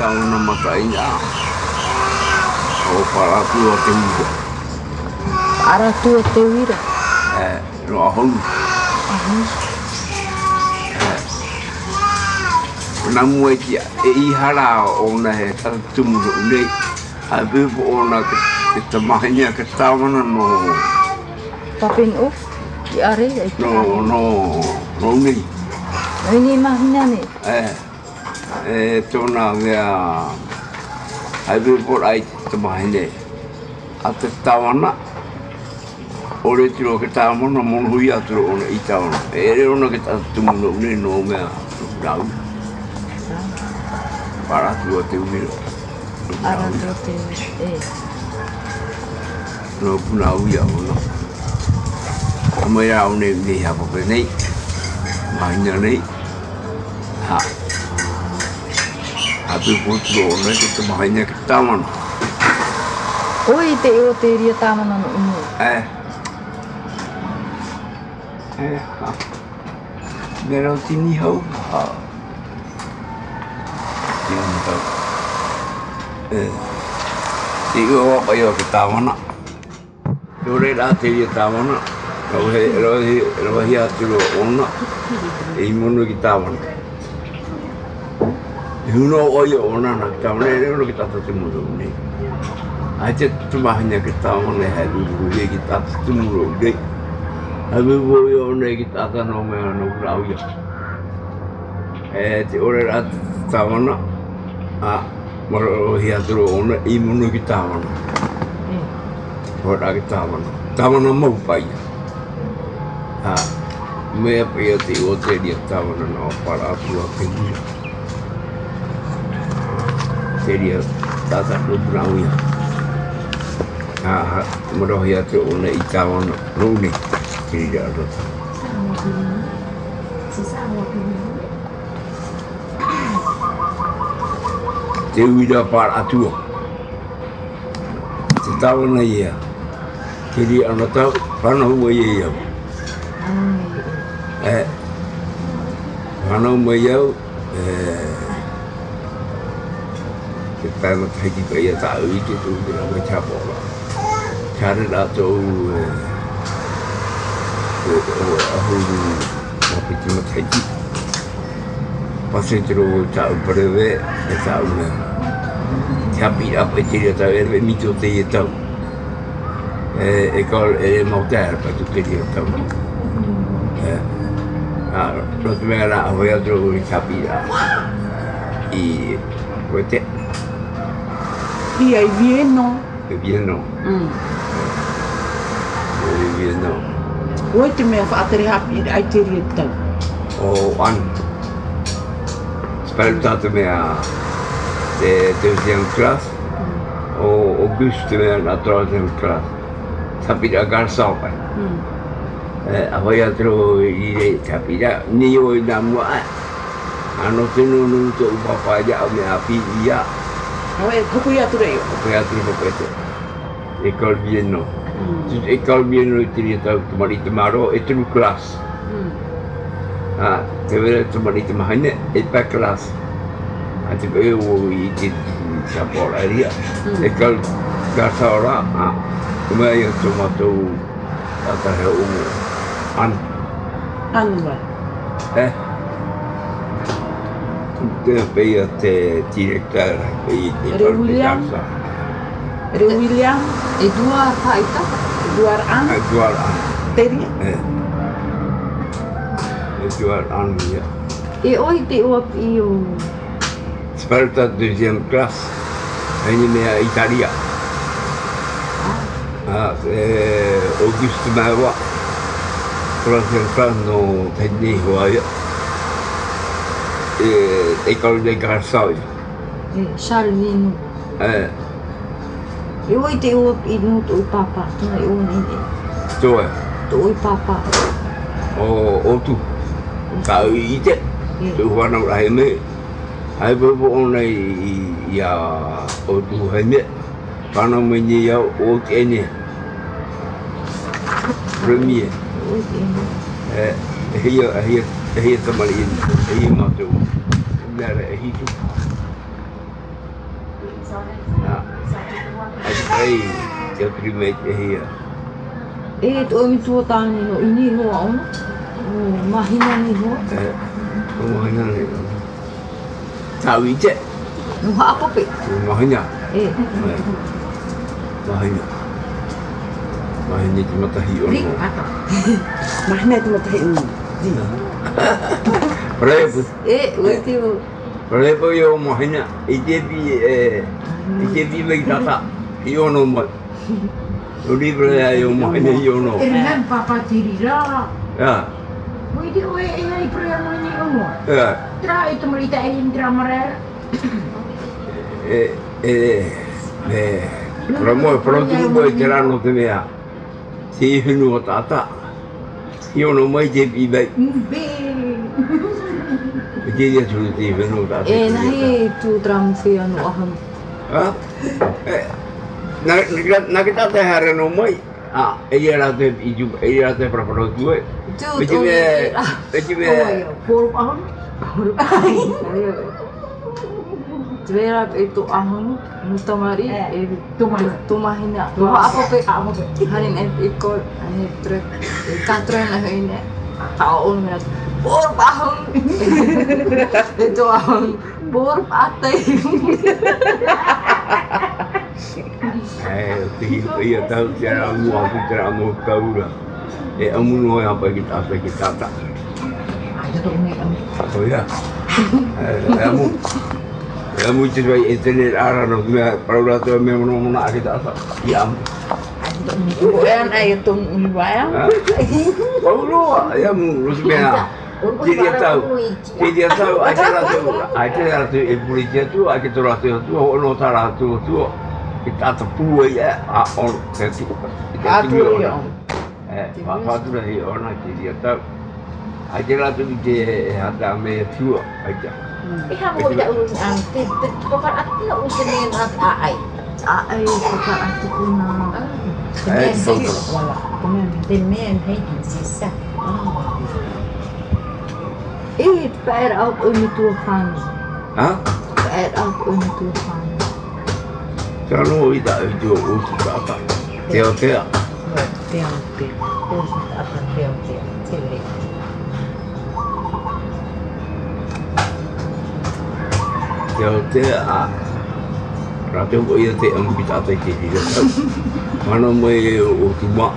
tahu nama kainya. Oh, para tua tewira. Para tua tewira. No ahon. Namu dia ihara ona he tumulo nei. Abu ona kita mahnya kita mana no. Papin of di area itu. No ni. Ini mahnya ni. Tuna dia. Abu ai kita mahnya. Atau tawana. Ore tiro kita mana monhuya tiro ona itawana. Ona kita tumulo nei no mea dau. Para tua tewira. Para tua tewira. No punau ya ono. Amaya one ni ha ko nei. Mahnya nei. Ha. Abu putro ne kita mahnya kita man. Oi te o te ria tamana no umu. Ha. Mero tini hau. Ha. Yang tahu. Tiga apa ya kita mana? Dore dah tiga kita mana? Kalau hiat dulu ona, imun kita mana? Yuno oyo ona nak kita mana? Ini kita tertemu dulu ni. Aja cuma hanya kita mana hari dulu kita tertemu dulu ni. Habis oyo ona kita akan nomor berau ya. Tiada dah kita mana? Maro hiat dulu ona imun kita mana? Orang kita mana? Taman mau payah. Me payah ti ote dia taman no para tua pendia. Seria tata do brauia. Maro hiat tu ona itaman runi. Tidak ada. Tewira para tua. Tahu na ia. Jadi anak tahu mana huwa ia. Mana huwa ia. Kita nak pergi ke ia tahu itu tu dia macam apa. Cara dah tu. Aku apa cuma pergi. Pasal terus tahu berwe tahu na. Tapi apa dia tahu ele mito dia tahu. École élémentaire pas toutes les tahu. Notre mère a envoyé le capilla. Et peut-être. Il y a Vieno. Vieno. Vieno. Où tu m'as fait atterrir à Italie tahu. Oh, an. Spel dat me a de deuxième classe. Auguste me la troisième classe. Tapi dah garsau kan. Apa yang terus ini tapi dah ni oi nama. Anu tenu untuk bapa aja me api dia. Awak buku ya tu deh. Buku ya tu betul. École Vieno. École Vieno itu tahu kemarin temaro itu kelas. Tevera kemarin temahnya itu kelas. Ada itu siapa orang dia. École garsau orang. Cuma yang cuma tu atas umur Anwar. Dia bayar direktur William. Edward apa itu? Edward Teri. Edward ya. Oi te o iyo. Sparta deuxième classe. Ini mea Italia. Auguste Mawa. Troisième classe no technique hoya. École de garçons. Charlino. Oi te o inu tu papa, tu na o ni. Tu Tu papa. Oh tu. Kau ite. Tu wana lai me. Ai bo onai ya o tu hanya. Kana menye ya o tene. Premier. Hiya tamalin. Hiya matu. Nara hitu. Ai, eu primeiro ia. E tu mi tu tani no ini no ono. Mahina ni no. Mahina ni. Tahu je. No apa pe? Mahina. Mahina cuma tahi ono. Mahina cuma tahi ono. Berapa? Betul. Berapa yo mahina? Ijebi mai tata. Iono mai. Udi berapa yo mahina iono. Kan papa tirira. Ya. Oi dia oi ai programa ni ono. Ya. Tra itu merita ini drama rel. Però tu puoi tirarlo te mea. Si hinu tata. Iono mai jebi mai. Jadi dia sudah ti hinu tata. Nahi tu drum fi anu aham. Ha? Na kita teh hari no mai. Iya lah teh iju, iya te proprio due. Por ahon. Vera itu ahon mutamari tumahina. Apa pe? Harin ikut trek katren ini. Tahun minat. Por ahon. Itu ahon. Por atai. Iya tahu cara mu tahu lah. Amu no apa kita tak. Ada tu ni. Oh ya. Amu cuba internet arah no para tu memang nak kita apa. Ya. Bukan ayat tu ni bayang. Paulo, amu rusmea. Dia tahu acara tu polisi tu kita tu ono tara tu kita tepu ya on sesi. Atur ya. Apa tu dah orang dia tahu acara tu dia ada me tu aja. Kamu tidak urus anti, bukan anti nak urusin ai. Ai bukan aku guna. Temen hai sisa. Per out ini Tuhan. Per out ini Tuhan. Kalau tidak itu usus apa? Teo. Usus apa teo. Cewek. Teo Ratu boleh te ambil tak tak dia. Mana mai ultima.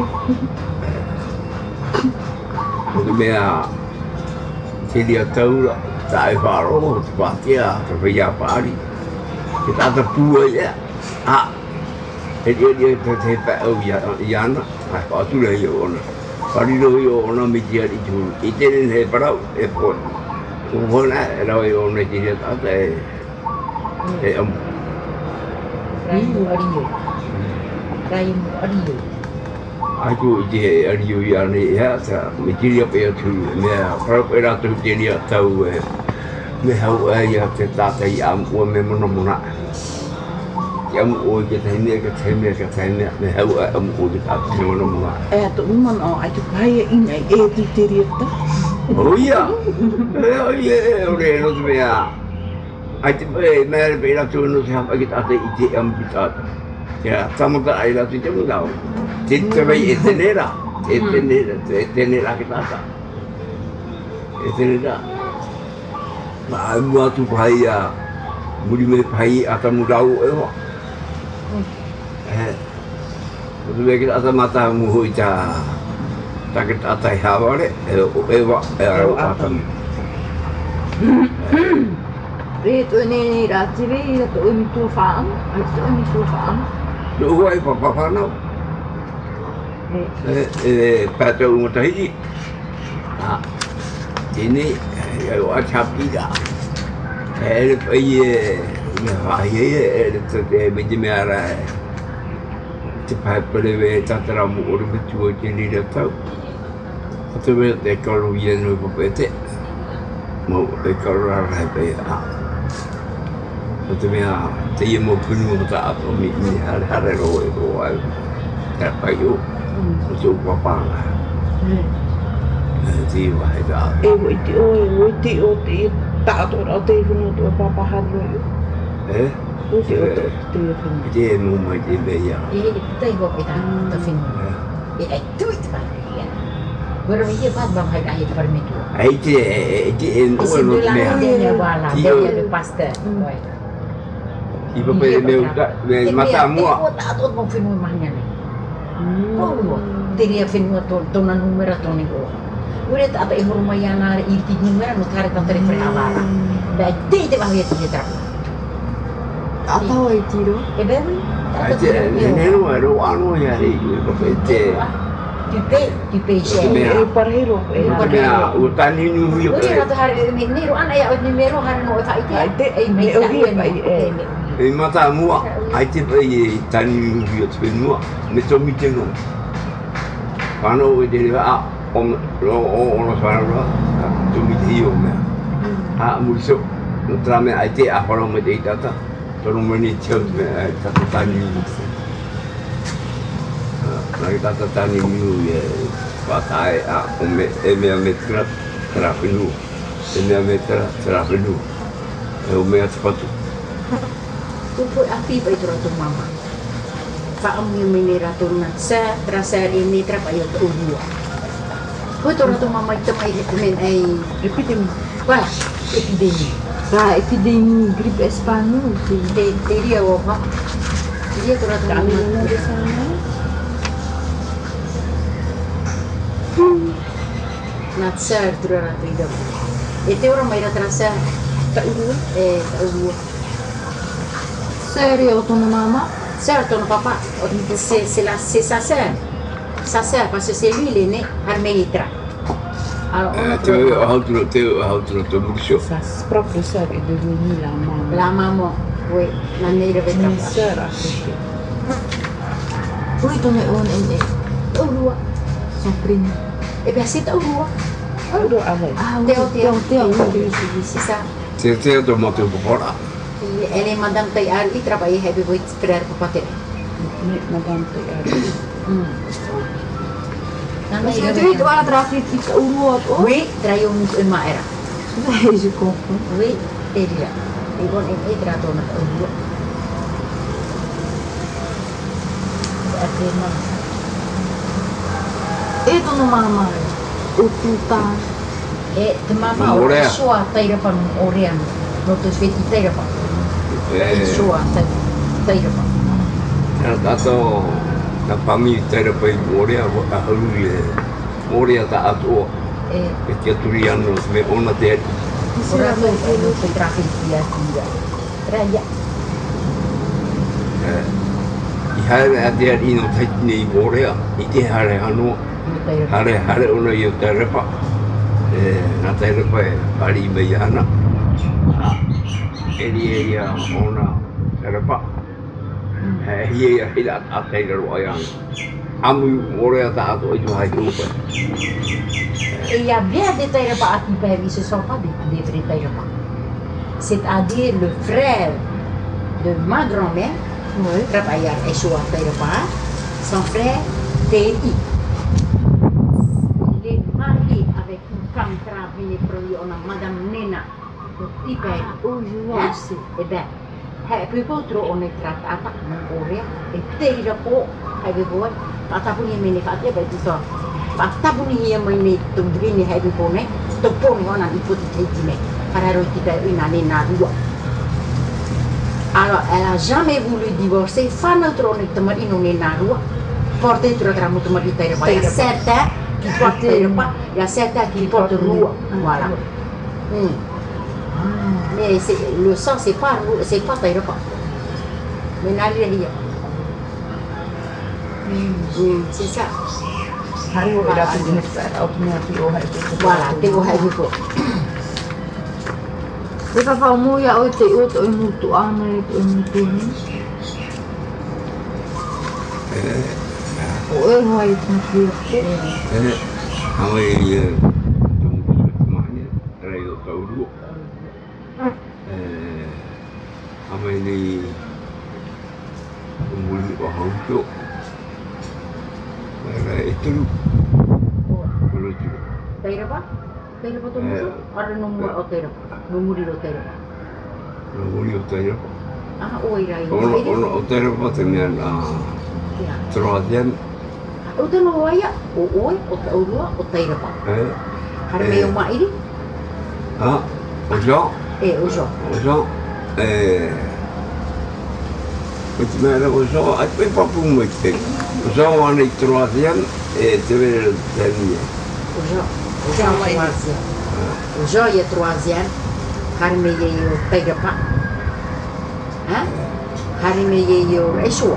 Ultima dia tahu lah, tak faro, sepatnya, terbayar pari. Kita ada dua ya. Dia tersepak ya nak. Apa tu lah yo ona. Pari lo yo ona media itu. Itu ni parau pun. Umurnya lo yo ona jadi tak ada. Rayu Ariyo. Aku je Ariyo yang ni ya, media apa tu? Ni kalau era tu jadi tahu. Ni hau ya kita tak yang memang mana. Yang kita ini ni hau kita memang mana. Tu memang aku bahaya ini tu cerita. Oh iya. Oleh lu tu ya. Aku mer bela tu nu siapa kita ada ide yang kita. Ya, sama tak ada tu cuma tahu. Kita bayi etenera kita ada. Etenera. Mahu tu bahaya. Mudi bahaya atau mudau tu kita ada mata muhu ija. Tak ada hawa le. Itu ni rati itu ini Tuhan. Itu ini Tuhan. Dua apa nak? Pada umur tadi, ini ya acap tidak. Menjemara cepat pada cataramu orang betul jadi dia tahu. Atau kalau yang berbeza, mau kalau orang berbeza. Atau dia mau penuh tak apa ni hari roy tak payah untuk apa lah. Jadi wahida. Itu tak tahu ada pun tu apa hari roy. Kusi oto tuyo fin. Dia mau dia bayar. Kita ibu kita tafin. Itu pak. Baru dia pas bang hai akhir permitu. Dia Sebelah dia bala, dia lepas tu. Ibu pergi mata mua. Aku tak tahu mau film mana ni. Oh, dia film tu na numero tu ni go. Gue tak apa yang rumah yang nari itu numero nu tarik tanpa referensi. Dan dia bahaya tu dia. Atau itu do. Baby. Ini anu ya ini bekerja. Tipe Eh parhero. Kena hutan ini Uri satu hari ni ru anak ya numero hari no fa ite. Me ogi pa eh. Mata mua, IT pergi tani hiu semua, macam macam tu. Kalau dia om sekarang tu hiu mah. Musuh, terame IT apa orang macam itu, tolong menicam satu tani. Lagi kata tani hiu ya, pakai meter terapenu, meter terapenu, sepatu. Kumpul api pa ito ratong mama. Faam yung miniraton na sa trasa ini trap ayo to ulo. Ko to ratong mama ito may recommend ay Epidemi. wah epidemi. Nah, epidemi gripe Espanyol sih. Dia apa? Dia to ratong Kami mama. na di sana. Natsar to ratong ito. Ito orang may trasa Tak ulo. ulo. Serio ton mama? Sœur, ton papa, c'est sa sœur. Sa sœur, parce que c'est lui l'aîné, Arménitra. Alors, How to musuh. Sa proprio sœur est devenue la maman. la maman, oui, l'année de Une Vetra. sœur a fait. Uy, ton ay on en Urua. son primo. Eh bien, c'est Urua. Ulo avec. Ah, Théo. oui. C'est ça. Saya tu mau tu berkorak. Elle est madame Taïar, il travaille avec votre frère pour pater. Madame Tayari. Mas itu itu ala terakhir itu uruat. Oh, Oui, trayo uma era. sudah isi koko. Oui, dia. Igon ini trato na Urua. Akhirnya, Itu no mama. Ututa. mama Orea. sua taira pa orean. No to sveti taira pa. Sua taira pa. Atau kami tidak pergi Korea, Korea tak ada. Keturian nos me ona ter. Ora foi traffic dia dia. Raya. Ihare ada ino tekni Korea, itu hari anu hari ona yo terpa. Na terpa bali bayana. Area ona terpa. Iya tidak ada yang amu Korea tak ada itu hari itu. Et il y a bien des Taïrapa qui peuvent, ils ne sont pas des vrais Taïrapa. C'est-à-dire le frère de ma grand-mère, Oui. Rapayar Eshoa Taïrapa, son frère T.I. Il est marié avec une femme travaillée pour lui, on a Madame Nena, le petit père. Oh, je vois aussi. Eh bien, plus pas trop on est traité à ta Korea, et Taïrapa, avec vous, ataupun yang menefati apa itu so. Ataupun yang menetunggi ni hari pone, topon orang ikut itu ni. Karena kita ini nana dua. Alors, elle a jamais voulu divorcer. Fan autre on est tombé in une narua. Porte tu ragamu tombé di terre. Il y a certains qui portent terre, il y a certains qui portent rua. Voilà. Mais le sang c'est pas terre pas. Mais n'allez rien. C'est ça. Hari wo ida tu jenis automatik oh hai tu. Voilà, tengok hari itu. Beka pa mo ya o te o to mutu ana itu mutu ni. O e hai tu ni. Kamu ini semuanya terlalu tahu. Kamu ini umur orang tu. Itu lucu. Terre apa? Terre apa tu mutu? Ada nomor o terre. Nomor di terre. Umur itu oi rai. Ono o te repa te mea troadian. O te no aia, o oi, o te urua, o te repa. Hare me o mairi? O jo? O jo. O jo. O te mea o jo, ai pei papu mo i te. O jo ane i troadian te vere te mea. O jo. O jo troadian. O jo ia troadian. Hare me i o te repa. Hare me i o reisua.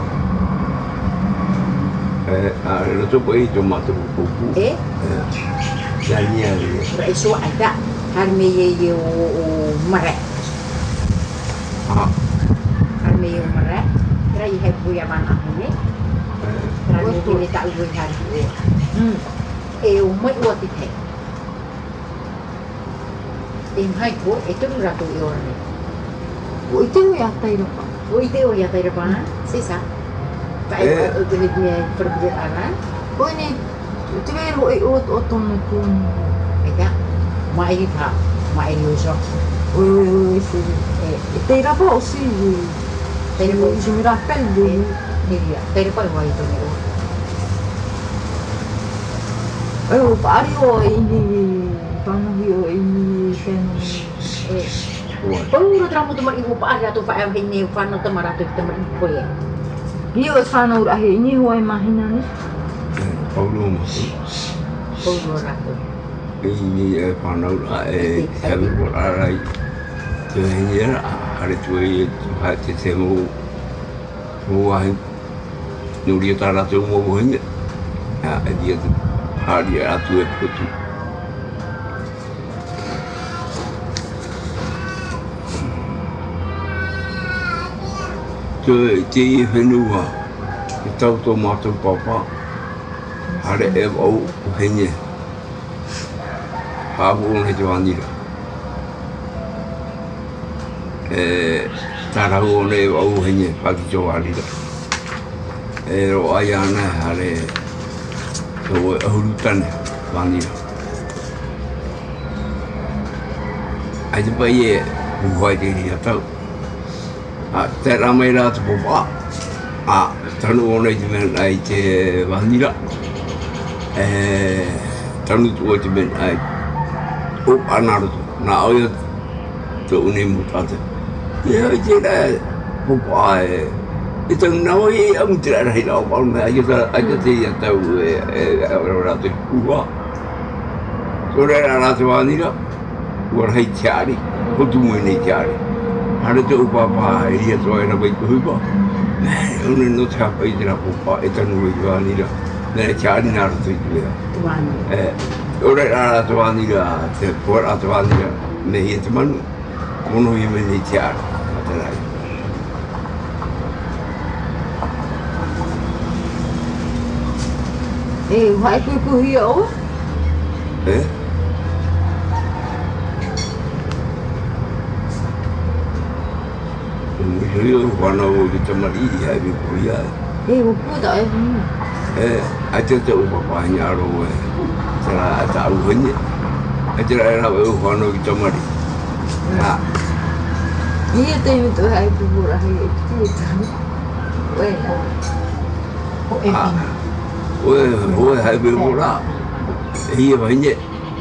Lo topo i to mata pupu. Dania ri. Reisua ada. Hare me i o mare. Hare me i o mare. Rai he puia mana hane. Rai me ta ui hare ua. E o mai ua ti te. E mai ko e tunu ratu i ora nei. O i te ui a tairapa. O i te o ia tairapa na, sisa. Kai o te hit mea pergi ara. O ni, te vero o tono tūnu. Eka, mai pa, mai o so. O si. E tairapa o si. Tairapa o si mira pelde. Niria, tairapa o ai tōne o. O paari o ini, panahi o ini whenua. Puro tramo tu mai ibu pa ada tu pa ai ni fano tu maratu tu mai ibu ye. Hiyo e whanau rahe, ini hoa e mahina ni. Paulo mo. Puro ratu. Ini e whanau ra e hewe por arai. Te henia hare tu e hae te te mo ahi. Nuri e tā ratu mo henia. E dia te hari atu e putu. Te i whenua, e tau tō mātou papa, hare e au o hene. Hāpu o he te wānira. Tarau o ne au o hene, whaki tō wānira. E ro ai ana hare tō ahuru tane wānira. Ai te pai e uhuai te ria tau. Te ramai rā te popa. Tanu o nei te mena ai te wānira. Tanu tu o te mena ai. O panaruto. Nā oia te une mo tāte. Ia i te rā popa e. I tau nao i amu te rā hei rā o paru mea. Aika te ia tau e rā te kua. Tō rā te wānira. Ua rei te ari. Hotu mo nei te ari. Hare te upapa e ia toa e na waiku hupa. Une no te hapa i te rā popa e tanu i te wānira. Nē te ari nā rato i te wea. Ore rā te wānira, te pua rā te wānira, me hia te manu. Mono i me nei te ari, a te rai. Whai kukuhi o? Rio whanau ki tamari i hai wipo i ai. O puta e hunu. Ai te upapāhi aro e. Te rā e tā uhenye. Ai te rā e rau e whanau ki tamari. Ia te imi tu hai pupura hei e te tani. Oe hai wipo rā. E hia wahinye.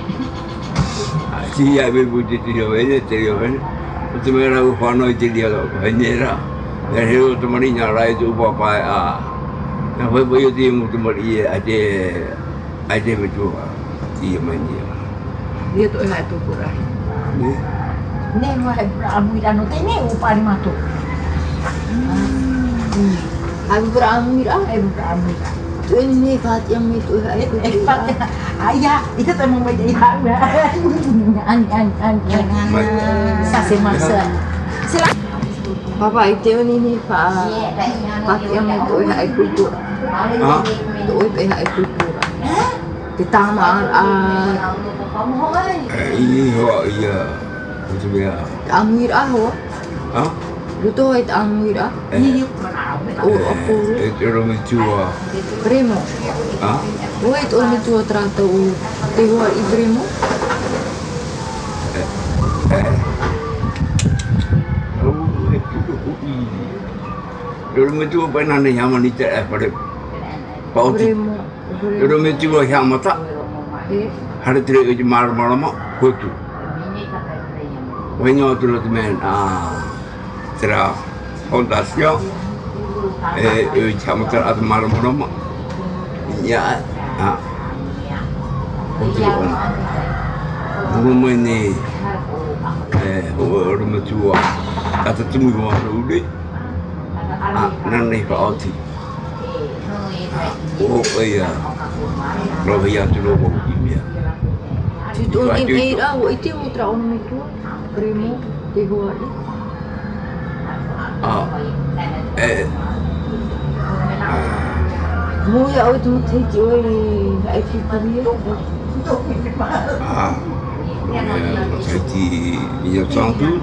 Si hai wipo te rio hene, te rio hene. O te mea rau whanau i te ria hene rā. Nā heo te mari ngā rai te upapai a. Nā whaipai o te emu te mari e a te metua i a mani a. Ia to e hai pupura. Ne mo hai amu ira no te ne upari mato. Hai pupura amu ira? Hai pupura amu ira. Tu e ni whāti amu i tu hai pupura. Aya, ita te mo mai te iha. Ani. Sase masa. Sila. Papa i te oni ni whāti amu i tu hai pupura. Tu e hai pupura. Te tāma a... I hoa i a... O te mea... Amu ira hoa? Ruto ai te amu ira? O apuru? E te romi tua... Bremo? O e te romi tua trata o te hoa i Bremo? I Dulu metu apa nana yang mana tidak pada pauti. Bremo. Dulu metu yang mata. Hari terakhir je malam mak kutu. Wenyo tu tu men tera fondasio jam tera malam mak. Ya rumah ni orang tua kata temu orang udah nanti pauti. Oh iya, kalau yang tu loh dia. Tudo em era o ite outra ono metu. Bremo de rua. Muya o tu te oi ai ficaria. Jadi minyak santu.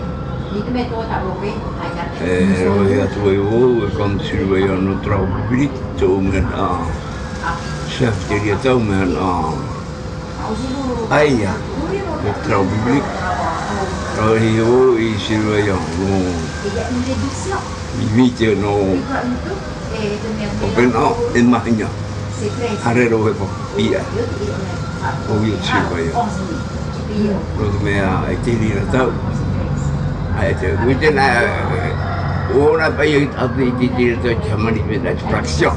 Roya tu eu como se eu não trago brito men chef dia tahu men ayah trago biblik roya isi roya no bibit no open up in mahnya hari roya pia oh you see roya roya mea itili tahu ayah mungkin orang payah apa itu tu cuma ni benda fraction.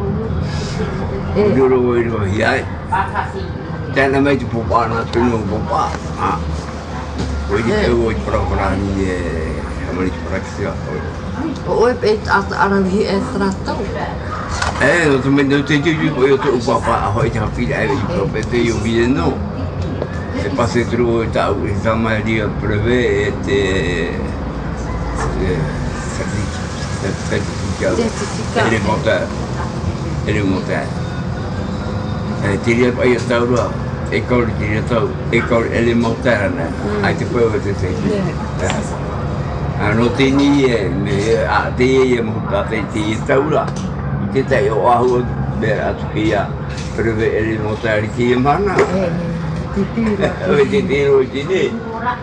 Dulu ya, dan nama itu bapa nak tunggu bapa. Itu program ni cuma ni fraction. O pet arang hi estrato. Tu mendu tu juga tu bapa awak jangan pilih air itu bapa yang biasa no. Passer through tahu sama dia brevet certificat élémentaire. Dia payah tahu lah. École dia tahu. École élémentaire na. Itu pun betul saja. Noti ni dia yang muka dia tahu lah. Kita tahu awak beratkia brevet élémentaire di mana? Titiru sini.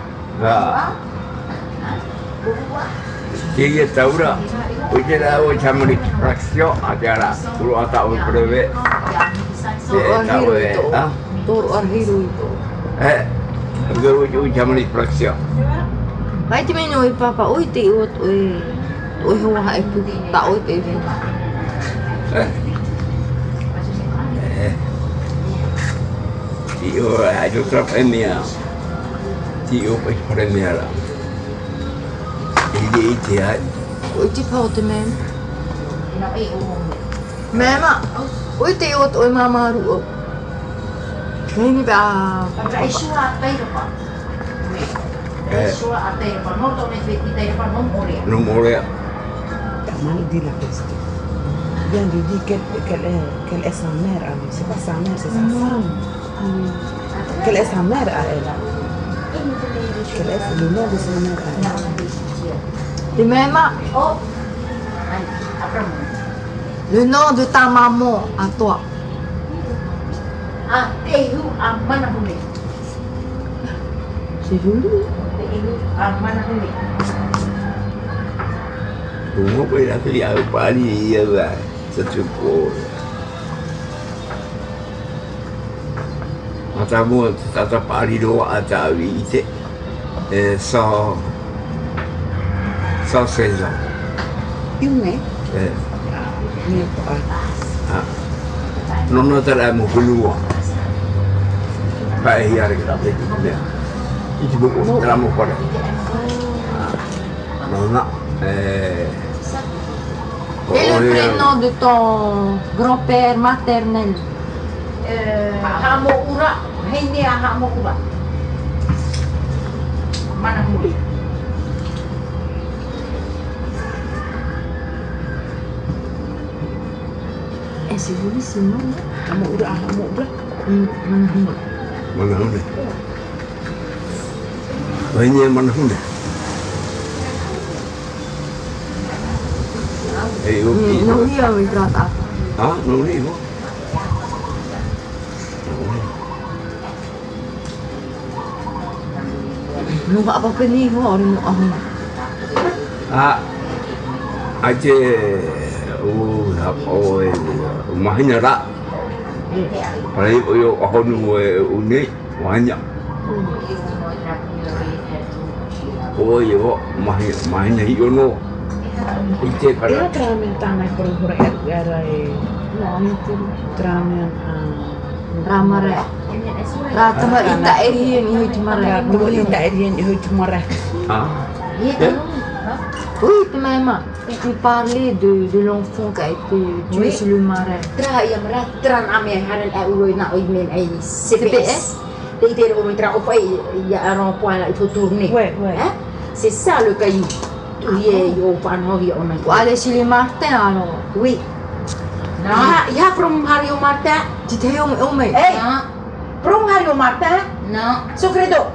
Dia tahu dah. Ujian awak cuma di fraksio aja lah. Kalau tahu brevet. Tahu Tur arhiru itu. Kalau cuma di fraksio. Baik tu menoi papa. Oi ti oi hoa hai pu tak oi baby. Tio ada premier. Tio premier lah. Ini dia. Oi ti pau te mem. Mema. Oi ti oi mama ru. Ini ba. Isu apa itu pak? Isu apa itu pak? Mau tahu ni kita itu pak Nomor dia. Mana dia lah pasti. Yang dia quelle est sa mère? C'est pas sa mère, c'est sa femme. Quelle est sa mère à elle? Quel est le nom de sa mère à elle? Di mema. Oh. Apa? Le nom de ta maman à toi. Tehu mana huni? C'est joli. Tehu mana huni? Rumah boleh nak lihat pali ya lah. Secukup. Matamu tata pali doa atawi ite. Sans 16 ans. Yung eh? Ni pa. Non notare mo keluar. Baik hari kita pergi. Itu buku dalam muka dia. Nona. Et le prénom de ton grand-père maternel? Hamo ura, hindi hamo uba. Mana huli? C'est joli ce nom. Hamo ura. Mana huni? Ini mana huni? Non io ho idratato. Non lì, no? Non va apa ni ho ni mo. aja mahnya tak. Paling yo aku unik banyak. Oh yo mahnya iono. Ije Ila kalau tramen tanah pura-pura garai. Tramen Ramare. Ratama ita erian iho cumara. Tunggu ita erian iho cumara. Oui, même. Il parlait de l'enfant qui a été tué sur le marais. Tra ya mara tran ame haran ai ulo na oi men ai CPS. Dei ter o tra o pai ya ron point là il faut tourner. Ouais. Hein? C'est ça le caillou. Yo pan ho yo on. Pour aller chez les Martins alors. Oui. Ya from Mario Marta. Tu t'es homé. From Mario Marta. No, So credo.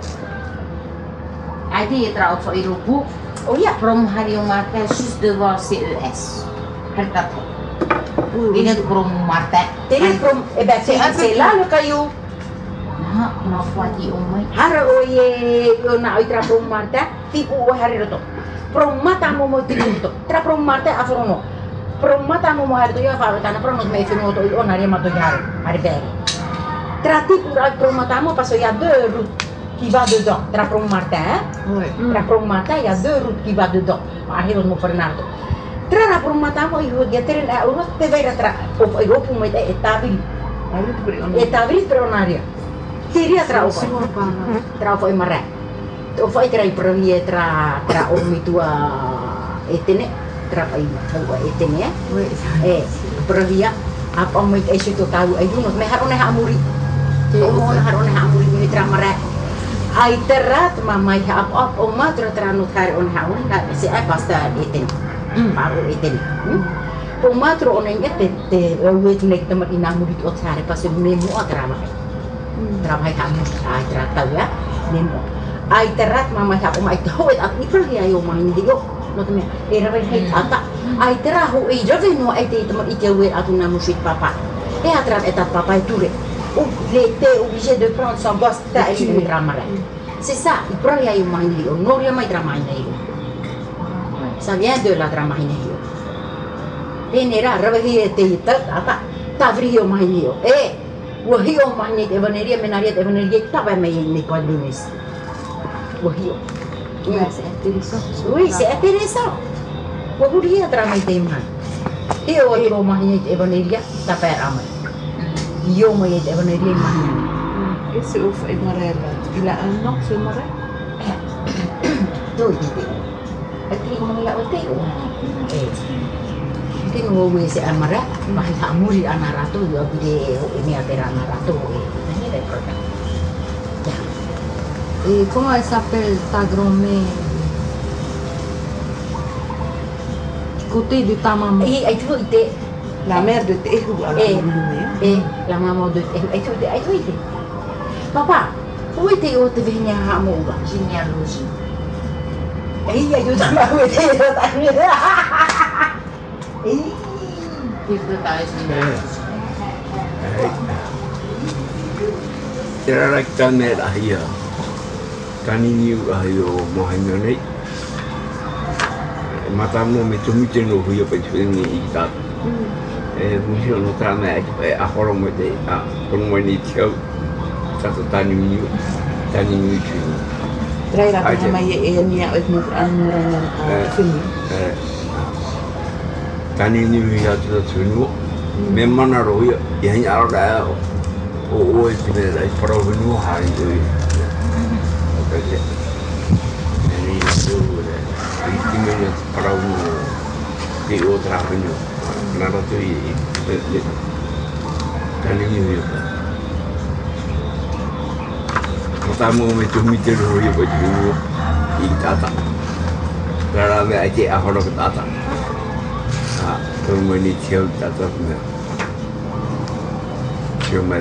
ID tra op Irubu, Oh ya. from Hario Marta juste devant CES. Regarde. Ini from Marta. Teri from c'est là le caillou. Nah, kenapa di umai? Har oye yo na oi tra from Marta. Ti u hari roto. From mata mo mo ti roto. Tra from Marta afrono. From mata mo mo hari to ya fa tanah from me fino to on hari mato hari bere. Tra ti from mata mo parce il y a deux routes qui va dedans. Tra from Marta. Oui. Tra from Marta il y a deux routes qui va dedans. Arrivo mo Fernando. Tra la from Marta mo io ya teren a uno te vera tra o Europa mo etabili. Etabili per un'aria. Tiria tra o tra foi maré. O foi tra i premier tra ormi tua etene tra pai o etene. Oui. Previa apa mo ai situ tahu ai duno me harone ha muri. O mo harone ha muri ni tra maré. Ai terrat mamai ha apa o ma tra no kare on ha on ka se ai pasta etene. Baru etene. O ma tro on ngete te wet nek temat ina muri o tsare pas memo tra maré. Trabahay kami ay trataw ya nemo ay terat mama sa kumay tawid at ipro ya yo man digo no teme era ven hay ata ay terahu e jove no ay te temat itewe atuna musit papa e atrat etat papa ture ou il était obligé de prendre son gosse ta et de tramara c'est ça ipro ya yo man digo no ya mai tramay na yo ça vient de la tramay na yo tenera revehi te itat ata tavrio man yo Wahio mahnya evaneria menaria tak apa main ni Lunes. Wahio. C'est intéressant. Oui, c'est intéressant. Wahio tramai tema. Dia outro mahnya evaneria tak apa ramai. Yo mahnya evaneria mahnya. Esse o foi marela. Il a un an ce marais. Tu itu. Aku mau ngelak otak. Tingo wese amara mahal hamuri anarato yo bide ini atera anarato ini le product. Et comment elle s'appelle ta grand-mère? Du côté de ta maman. Itu ite La mère de Tehu la maman de itu ite. Papa, où ite o te venia hamu ba? Genealogie. Yo tambah ite yo tanya. Itu tahu genealogie. Tera kane ahia. Kanini ahio mohanyone. Matamu mitumite no huyo pechini ita. Musio no tana ahoro mo de kono ni tio. Tato tani niu. Trai la tama ye enia uit moet aanmoedigen film. Tani niu ya tuh tunu. Memang naruh ya hanya ada oh itu dah perlu penuh hari itu. Oke. Ini itu dah. Itu mana perlu di otra penuh. Naruh tu ini. Tani niu ya. Pertama itu mikir dulu ya baju ini tata. Kalau aja ahoro tata. Rumah ni cium tata punya. Ciumat.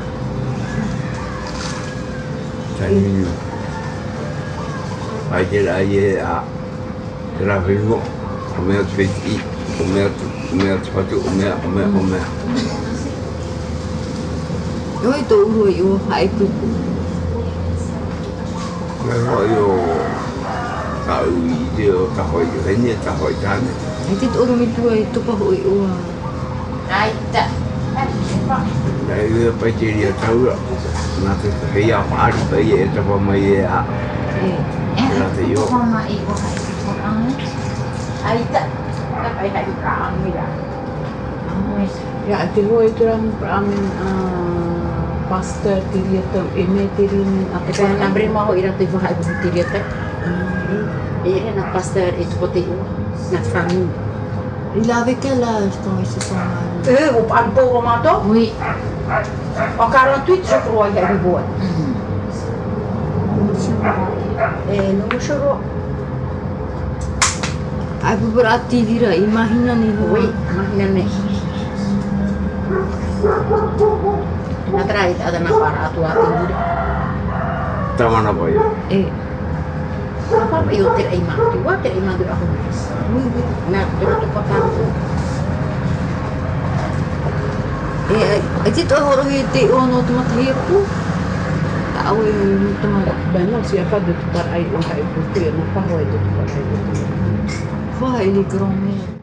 Tani. Aja terakhir umat fiti, umat sepatu, umat. Yo itu uru yo hai tu. Kalau yo tahu dia tahu ini tahu tanah. Ai te oro mi tua I tupa hui ua. Aita. Dai ia pai te ria tau nā te hei a whaari pai e tapa mai e a nā te io. Homa I o hai ko ai. Aita. Ta pai hai ka ang ya. Ya, te hoi te rangi amin pastor tiria tam e me te rin a Te na bre mo ira te hai ko tiria ta. E na pastor e tu pote na famille. Il avait quel âge quand ils se sont mariés? O pan po o mato. Oui. O 48 je crois il a boa. No mo choro. Ai puperati dira, imagina ni hoa. Oui, imagínate. Na trai ada na para atua tingur. Tamana pai. Apa eu ter ai matu, wa ter ai matu aku. Na terus tu potang. Ai te toi horo he te o no te matahi aku. Ta au e te mara. Ben non, s'il n'y a pas de tout pareil, on va écouter, on n'a pas de tout pareil. Vai, ele gromé.